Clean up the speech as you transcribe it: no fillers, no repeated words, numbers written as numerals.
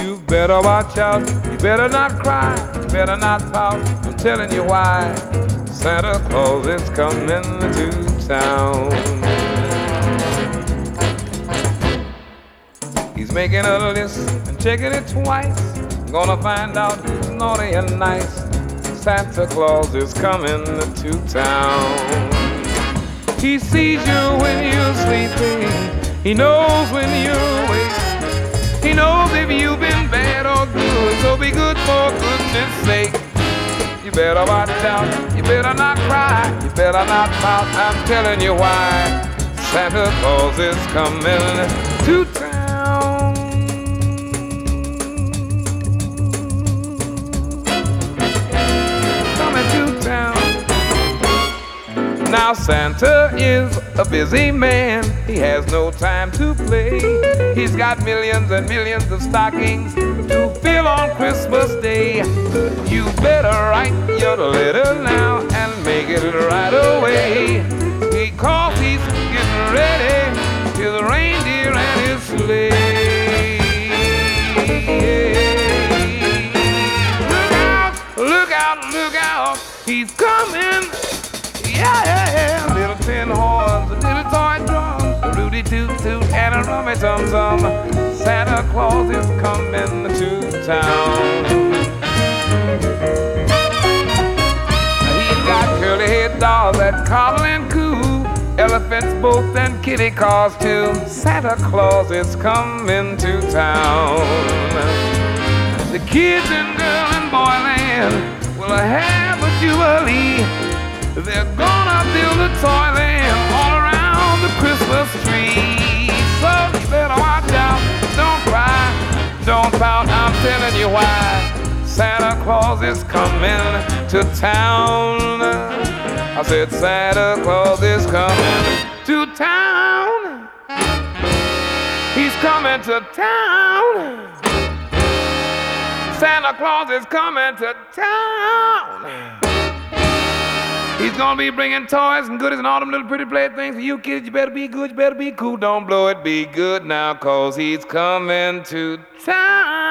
You better watch out, you better not cry, you better not pout. I'm telling you why. Santa Claus is coming to town. He's making a list and checking it twice. I'm gonna find out who's naughty and nice. Santa Claus is coming to town. He sees you when you're sleeping. He knows when you're awake. He knows if you've been bad or good. So be good for goodness sake. You better watch out. You better not cry. You better not pout. I'm telling you why. Santa Claus is coming to town. Now Santa is a busy man. He has no time to play. He's got millions and millions of stockings to fill on Christmas Day. You better write your letter now and make it right away, because he's getting ready, his reindeer and his sleigh. Look out, look out, he's coming. Yeah, little tin horns, little toy drums, a Rudy toot toot and a rummy tum tum. Santa Claus is coming to town. He's got curly-head dolls that coddle and coo, elephants, boats, and kitty cars too. Santa Claus is coming to town. The kids in girl and boy land will have a jubilee. They're gonna build a toyland all around the Christmas tree. So you better watch out, don't cry, don't pout, I'm telling you why. Santa Claus is coming to town. I said Santa Claus is coming to town. He's coming to town. Santa Claus is coming to town. He's gonna be bringing toys and goodies and all them little pretty playthings for you kids. You better be good, you better be cool. Don't blow it, be good now, 'cause he's coming to town.